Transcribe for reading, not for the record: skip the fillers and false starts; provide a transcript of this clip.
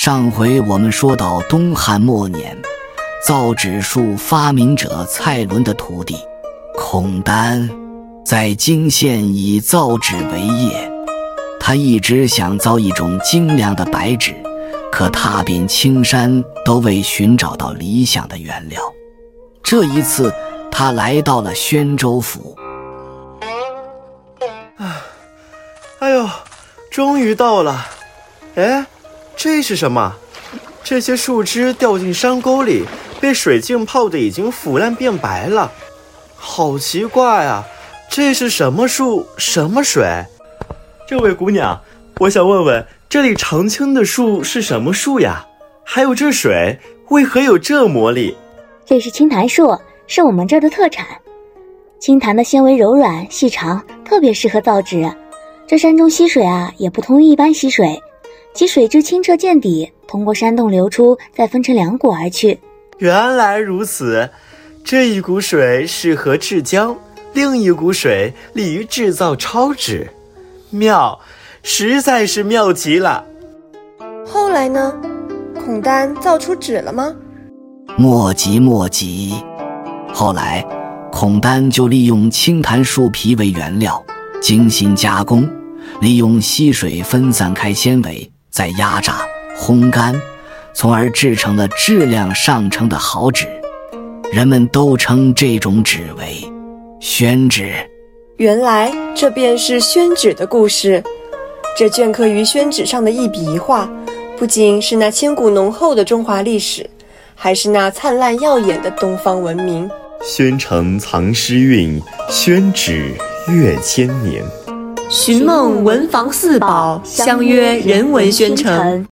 上回我们说到东汉末年，造纸术发明者蔡伦的徒弟孔丹在泾县以造纸为业。他一直想造一种精良的白纸，可踏遍青山都未寻找到理想的原料。这一次他来到了宣州府。 哎呦，终于到了。哎，这是什么？这些树枝掉进山沟里，被水浸泡的已经腐烂变白了。好奇怪啊，这是什么树，什么水？这位姑娘，我想问问，这里常青的树是什么树呀？还有这水为何有这魔力？ 这是青檀树，是我们这儿的特产。青檀的纤维柔软细长，特别适合造纸。这山中溪水啊，也不同于一般溪水，其水质清澈见底，通过山洞流出，再分成两股而去。 原来如此，这一股水适合制浆，另一股水利于制造超纸。妙，实在是妙极了。 后来呢？孔丹造出纸了吗？ 莫急。后来孔丹就利用青檀树皮为原料，精心加工，利用溪水分散开纤维，再压榨烘干，从而制成了质量上乘的好纸。人们都称这种纸为宣纸。 原来这便是宣纸的故事。这镌刻于宣纸上的一笔一画，不仅是那千古浓厚的中华历史，还是那灿烂耀眼的东方文明。 宣城藏诗韵，宣纸阅千年。 寻梦文房四宝，相约人文宣城。